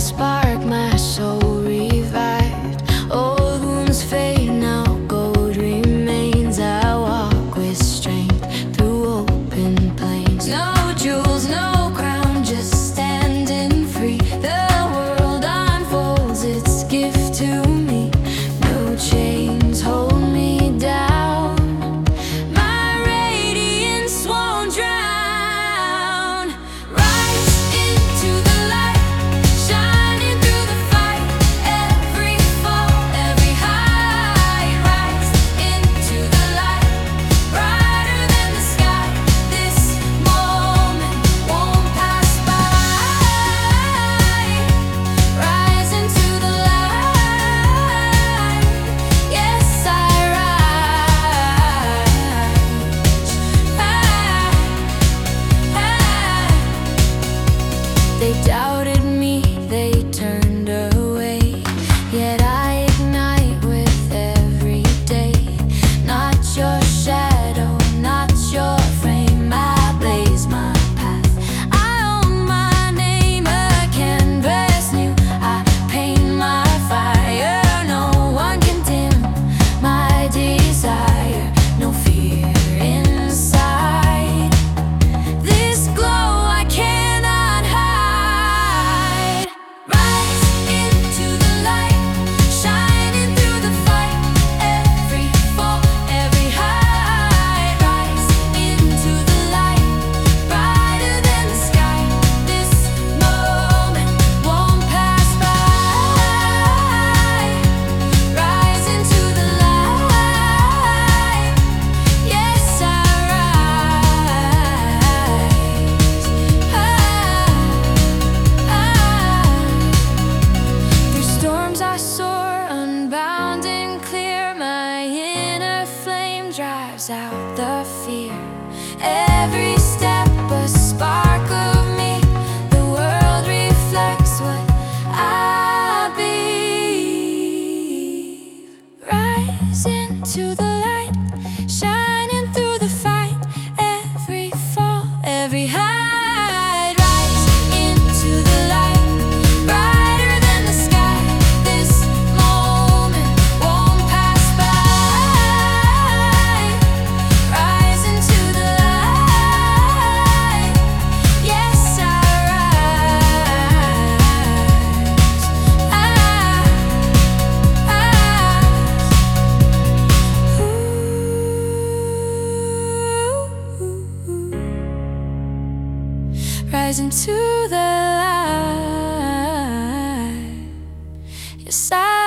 spark, my soul revived. Old wounds fade, now gold remains. I walk with strength through open plains. No jewels, no crown, just standing free. The world unfolds its gift to me. No chains hold me down. My radiance won't drown. Rise into the light, shining through the fight. Every fall, every high. Rise into the light, brighter than the sky. This moment won't pass by. Rise into the light. Yes, I rise. They doubted me, they turned away, yet I ignite with every day. Not your shadow, not your frame, I blaze my path. I own my name, a canvas new. I paint my fire, no one can dim my desire. No fear inside. This glow I cannot hide. Rise into the light, shining through the fight. Every fall, every high. Rise into the light, brighter than the sky. This moment won't pass by. Rise into the light. Yes, I rise. Through storms I soar, unbound and clear. My inner flame drives out the fear. Every step a spark of me. The world reflects what I believe. Rise into the light, shining through the fight. Every fall, every high. Rise into the light, brighter than the sky. This moment won't pass by. Rise into the light. Yes, I rise. Rise into the light. Yes, I